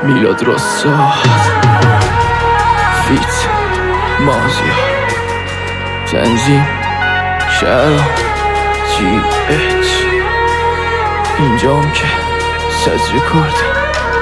میلاد رسا فیت مازیا تنظیم شهرام جی اچ اینجام که سجره کرده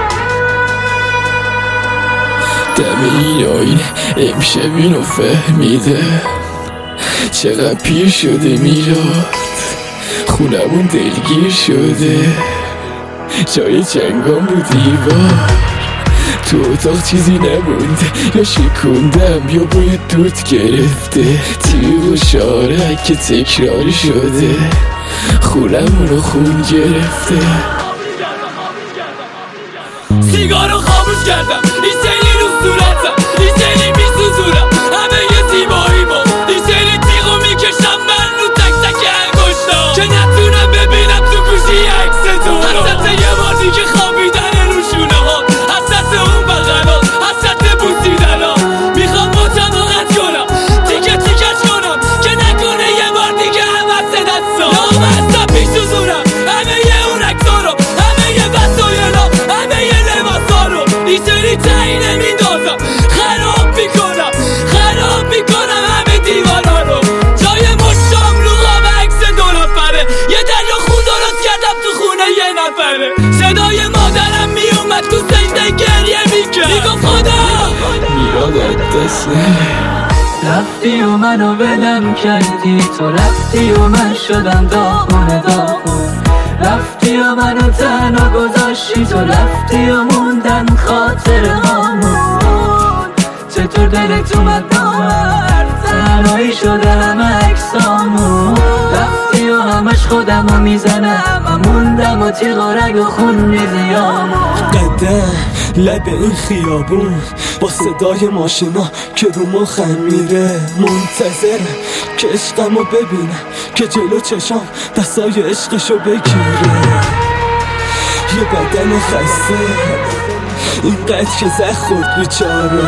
دم این آینه امشب اینو فهمیده چقدر پیر شده میلاد خونمون دلگیر شده جای چنگام رو دیوار تو اتاق چیزی نمونده یا شکوندم یا بوی دود گرفته تیغ و شارک که تکراری شده خونمون رو خون گرفته سیگارو خاموش کردم این سیلی رو صورتم این سیلی میسوزونم همه یه زیبایی ما این سیلی تیغو میکشم من رو تک تک انگشتام که نتونم ببینم تو گوشی عکس تو حسرت یه بار دیگه خوابیدن رو شونه ها حسرت اون بغلا حسرت بوسیدن ها میخوام متم قطع کنم تیکه تیکش کنم که نکنه یه بار دیگه عوض دستا نامستم میسوزونم همه یه اون عکسا رو همه یه وسایلا همه یه لباسا رو این سری تعیین میندازم خراب میکنم همه دیوارا رو جای مشتام رو قاب عکس دو نفره یه دریا خون درست کردم تو خونه یه نفره صدای مادرم میومد تو سجده گریه میکرد میگفت خدا میلاد دست رفتی و منو ولم کردی تو رفتی و من شدم داغون رفتی و منو تنها گذاشتی تو رفتی و موندن خاطره هامون چطور دلت اومد نامرد تنهایی شده همه عکسامون رفتی و همش خودمو میزنم و موندم و تیغ و رگ و خون میزیامون قدم لب این خیابون با صدای ماشینا که رو مخم میره منتظرم که عشقمو ببینم که جلو چشام دستای عشقشو بگیره یه بدن خسته اینقدر که زخ خورد بیچاره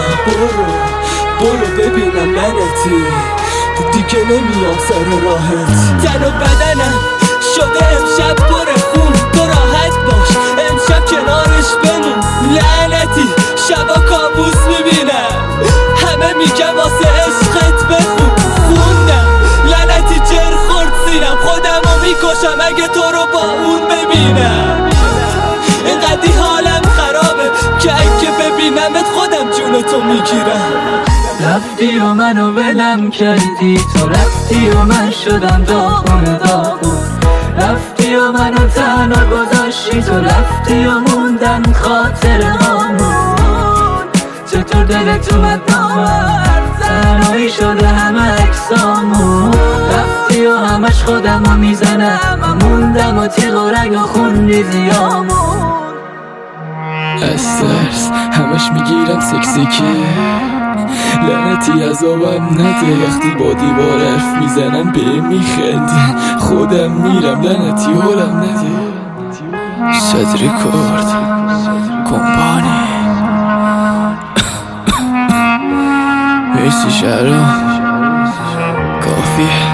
برو ببینم لعنتی دیگه نمیام سر راحت تن و بدنم شده امشب پر خون تو راحت باش امشب کنارش بمون لعنتی شبا کابوس میبینم همه میگم واسه عشقت بخون خوندم لعنتی جر خورد سینم خودمو میکشم اگه تو رو با اون ببینم اینقدی حالم خرابه که اگه ببینمت خودم جونتو میگیرم رفتی و منو ولم کردی تو رفتی و من شدم داغون رفتی و منو تنها گذاشتی تو رفتی و موندن خاطره هامون چطور دلت اومد نامرد تنهایی شده همه عکسامون رفتی و همش خودمو میزنم و موندم و تیغ و رگ و خون ریزیامون از ترس همش میگیرم سکسکه لعنتی عذابم نده وقتی با دیوار حرف میزنم به میخندی خودم میرم لعنتی حالم نده صدری کرد کمپانی مرسی شهرام کافیه